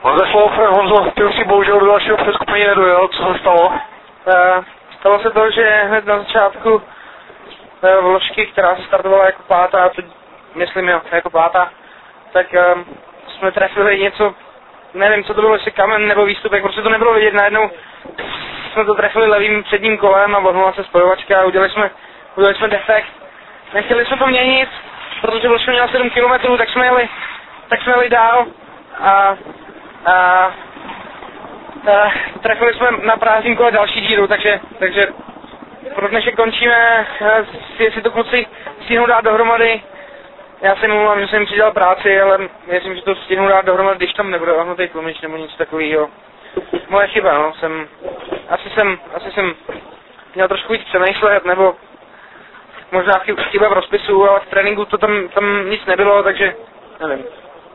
Máte slovo, Honzo, ty už si bohužel do dalšího přeskupení nedojel, co se stalo? Stalo se to, že hned na začátku vložky, která se startovala jako pátá, to myslím jo, jako pátá, tak jsme trefili něco, nevím, co to bylo, jestli kamen nebo výstupek, prostě to nebylo vidět, najednou jsme to trefili levým předním kolem a odhnula se spojovačka a udělali jsme defekt. Nechtěli jsme to měnit, protože vložka měla 7 km, tak jsme jeli dál a trefili jsme na prázdném kole další díru, takže pro dnešek končíme, jestli to kluci stihnou dát dohromady. Já se mluvám, že jsem jim přidělal práci, ale věřím, že to stihnou dát dohromady, když tam nebude ohnutý tlumič nebo něco takového. Moje chyba, no, asi jsem měl trošku víc přemýšlet, nebo možná chyba v rozpisu, ale v tréninku to tam nic nebylo, takže nevím.